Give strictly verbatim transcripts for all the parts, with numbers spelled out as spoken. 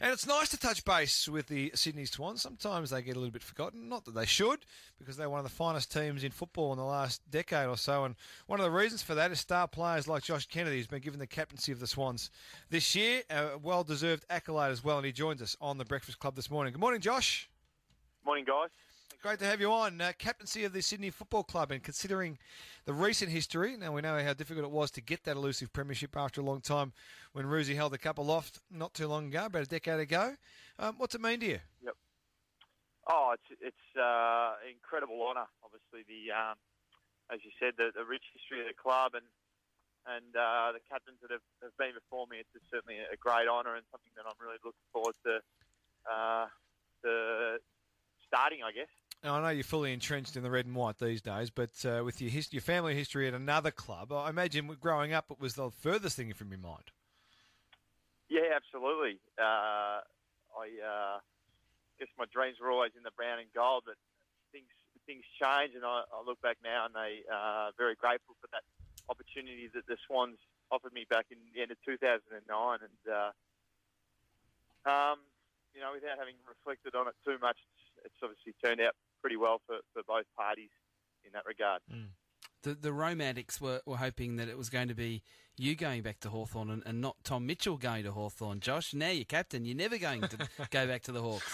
And it's nice to touch base with the Sydney Swans. Sometimes they get a little bit forgotten. Not that they should, because they're one of the finest teams in football in the last decade or so. And one of the reasons for that is star players like Josh Kennedy, who's been given the captaincy of the Swans this year. A well-deserved accolade as well, and he joins us on the Breakfast Club this morning. Good morning, Josh. Morning, guys. Great to have you on. Uh, captaincy of the Sydney Football Club, and considering the recent history, now we know how difficult it was to get that elusive premiership after a long time when Roosie held the cup aloft not too long ago, about a decade ago. Um, what's it mean to you? Yep. Oh, it's it's uh, incredible honour. Obviously, the um, as you said, the, the rich history of the club and and uh, the captains that have, have been before me. It's certainly a great honour and something that I'm really looking forward to uh, to starting, I guess. Now, I know you're fully entrenched in the red and white these days, but uh, with your his- your family history at another club, I imagine growing up it was the furthest thing from your mind. Yeah, absolutely. Uh, I uh, guess my dreams were always in the brown and gold, but things things change, and I, I look back now and they are uh, very grateful for that opportunity that the Swans offered me back in the end of two thousand nine. And, uh, um, you know, without having reflected on it too much, it's, it's obviously turned out pretty well for, for both parties in that regard. Mm. The the Romantics were, were hoping that it was going to be you going back to Hawthorn and, and not Tom Mitchell going to Hawthorn. Josh, now you're captain. You're never going to go back to the Hawks.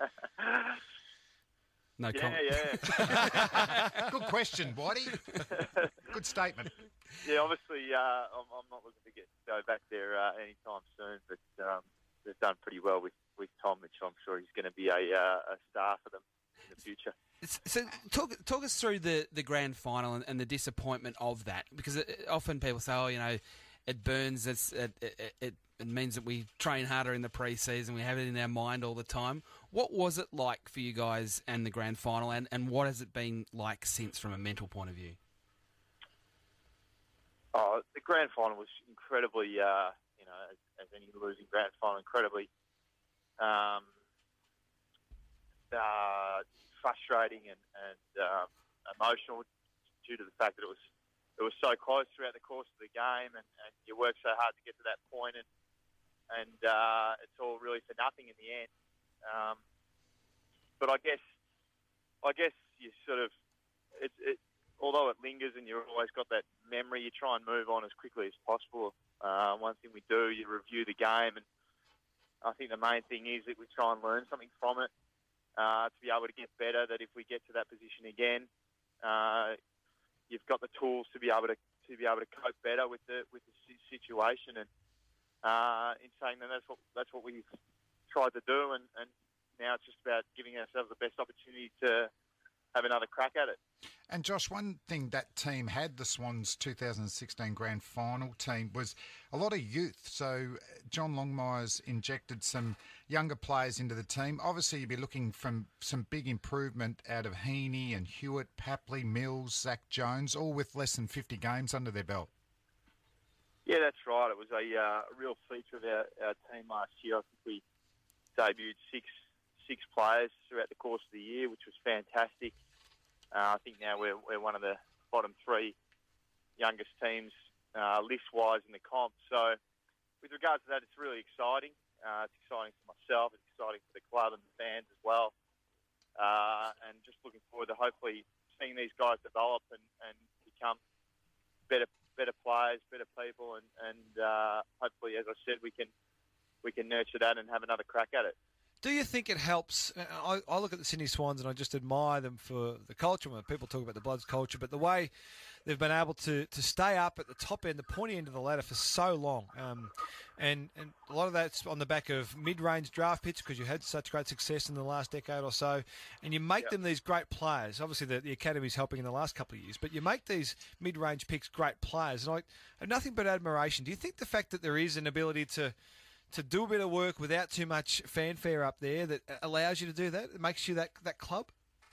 No yeah, comment. Yeah. Good question, Whitey. Good statement. Yeah, obviously, uh, I'm, I'm not looking to get go back there uh, anytime soon, but um, they've done pretty well with, with Tom Mitchell. I'm sure he's going to be a, uh, a star for them in the future. So talk talk us through the, the grand final and, and the disappointment of that, because it, often people say, oh, you know, it burns, it's, it, it, it, it means that we train harder in the pre-season, we have it in our mind all the time. What was it like for you guys and the grand final, and, and what has it been like since from a mental point of view? Oh, the grand final was incredibly, uh, you know, as, as any losing grand final, incredibly um, uh, frustrating and, and um, emotional due to the fact that it was it was so close throughout the course of the game, and, and you work so hard to get to that point, and and uh, it's all really for nothing in the end. Um, but I guess I guess you sort of it's it, although it lingers and you've always got that memory, you try and move on as quickly as possible. Uh, one thing we do, you review the game, and I think the main thing is that we try and learn something from it. Uh, to be able to get better, that if we get to that position again, uh, you've got the tools to be able to to be able to cope better with the with the situation. And uh, in saying that, that's what that's what we've tried to do, and, and now it's just about giving ourselves the best opportunity to have another crack at it. And Josh, one thing that team had, the Swans two thousand sixteen grand final team, was a lot of youth. So John Longmire's injected some younger players into the team. Obviously, you'd be looking from some big improvement out of Heaney and Hewitt, Papley, Mills, Zach Jones, all with less than fifty games under their belt. Yeah, that's right. It was a uh, real feature of our, our team last year. I think we debuted six six players throughout the course of the year, which was fantastic. Uh, I think now we're we're one of the bottom three youngest teams uh, list-wise in the comp. So with regards to that, it's really exciting. Uh, it's exciting for myself. It's exciting for the club and the fans as well. Uh, and just looking forward to hopefully seeing these guys develop and, and become better better players, better people, and, and uh, hopefully, as I said, we can we can nurture that and have another crack at it. Do you think it helps? I, I look at the Sydney Swans and I just admire them for the culture. When people talk about the Bloods culture, but the way they've been able to, to stay up at the top end, the pointy end of the ladder for so long. Um, and, and a lot of that's on the back of mid-range draft picks because you had such great success in the last decade or so. And you make Yep. them these great players. Obviously, the, the Academy's helping in the last couple of years, but you make these mid-range picks great players. And I have nothing but admiration. Do you think the fact that there is an ability to to do a bit of work without too much fanfare up there that allows you to do that? It makes you that that club?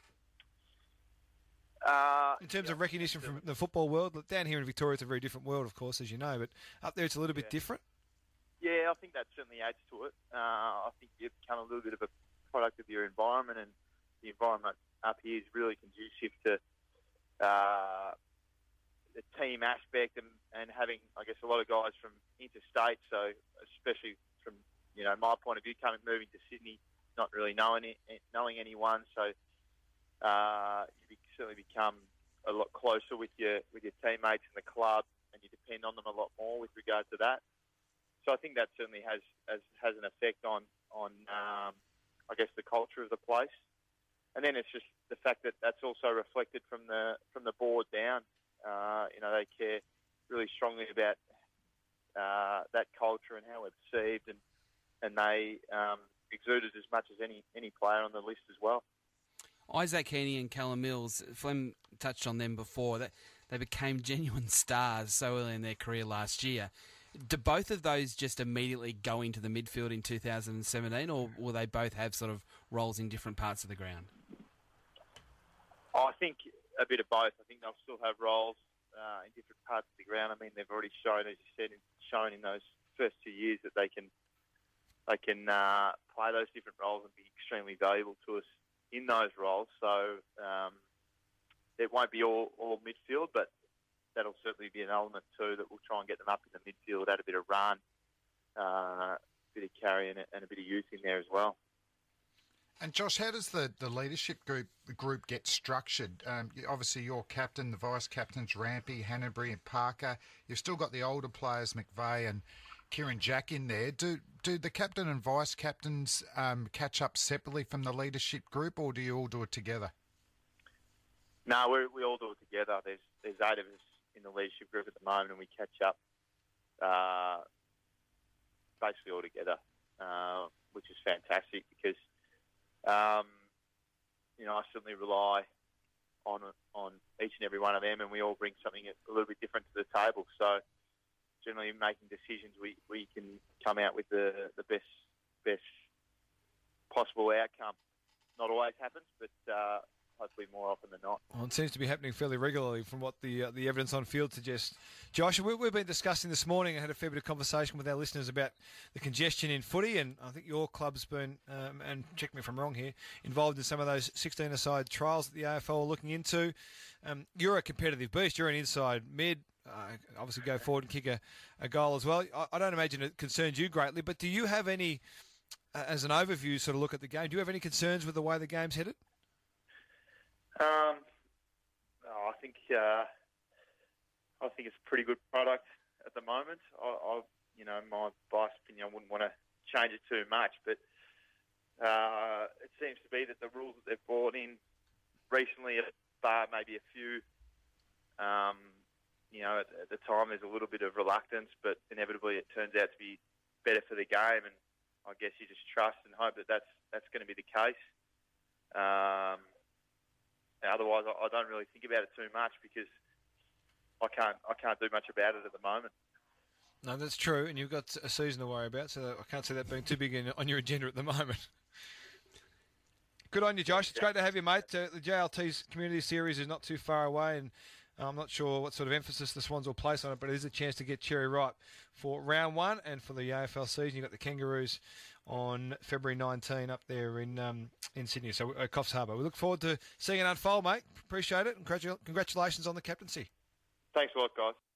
Uh, In terms yeah, of recognition from the football world, down here in Victoria it's a very different world, of course, as you know, but up there it's a little bit Yeah. different. Yeah, I think that certainly adds to it. Uh, I think you become a little bit of a product of your environment, and the environment up here is really conducive to uh, the team aspect and, and having, I guess, a lot of guys from interstate, so especially from you know, my point of view, coming moving to Sydney, not really knowing it, knowing anyone, so uh, you certainly become a lot closer with your with your teammates in the club, and you depend on them a lot more with regard to that. So I think that certainly has has, has an effect on on um, I guess the culture of the place, and then it's just the fact that that's also reflected from the from the board down. Uh, you know, they care really strongly about uh, that culture and how we're perceived, and and they um, exude it as much as any any player on the list as well. Isaac Heaney and Callum Mills, Flem touched on them before, that they became genuine stars so early in their career last year. Do both of those just immediately go into the midfield in two thousand seventeen, or will they both have sort of roles in different parts of the ground? I think a bit of both. I think they'll still have roles uh, in different parts of the ground. I mean, they've already shown, as you said, shown in those first two years that they can they can uh, play those different roles and be extremely valuable to us in those roles. So um, it won't be all, all midfield, but that'll certainly be an element too that we'll try and get them up in the midfield, add a bit of run, uh, a bit of carry and a, and a bit of youth in there as well. And Josh, how does the, the leadership group group get structured? Um, obviously, you're captain, the vice captains, Rampy, Hanbury and Parker. You've still got the older players, McVeigh and Kieran Jack in there. Do do the captain and vice captains um, catch up separately from the leadership group, or do you all do it together? No, we we all do it together. There's there's eight of us in the leadership group at the moment, and we catch up uh, basically all together, uh, which is fantastic because um, you know I certainly rely on on each and every one of them, and we all bring something a little bit different to the table. So generally, making decisions, we, we can come out with the the best best possible outcome. Not always happens, but uh, hopefully more often than not. Well, it seems to be happening fairly regularly from what the uh, the evidence on field suggests. Josh, we, we've been discussing this morning. I had a fair bit of conversation with our listeners about the congestion in footy, and I think your club's been, um, and check me if I'm wrong here, involved in some of those sixteen-a-side trials that the A F L are looking into. Um, you're a competitive beast. You're an inside mid. Uh, obviously go forward and kick a, a goal as well. I, I don't imagine it concerns you greatly, but do you have any, uh, as an overview sort of look at the game, do you have any concerns with the way the game's headed? Um, oh, I think uh, I think it's a pretty good product at the moment. I, I you know, my biased opinion, I wouldn't want to change it too much, but uh, it seems to be that the rules that they've brought in recently, bar maybe a few, um, you know, at, at the time there's a little bit of reluctance, but inevitably it turns out to be better for the game, and I guess you just trust and hope that that's, that's going to be the case. Um, otherwise, I, I don't really think about it too much because I can't I can't do much about it at the moment. No, that's true, and you've got a season to worry about, so I can't see that being too big in, on your agenda at the moment. Good on you, Josh. It's great to have you, mate. Uh, the J L T's Community Series is not too far away, and I'm not sure what sort of emphasis the Swans will place on it, but it is a chance to get cherry ripe for round one and for the A F L season. You've got the Kangaroos on February nineteenth up there in um, in Sydney, so uh, Coffs Harbour. We look forward to seeing it unfold, mate. Appreciate it, and congratu- congratulations on the captaincy. Thanks a lot, guys.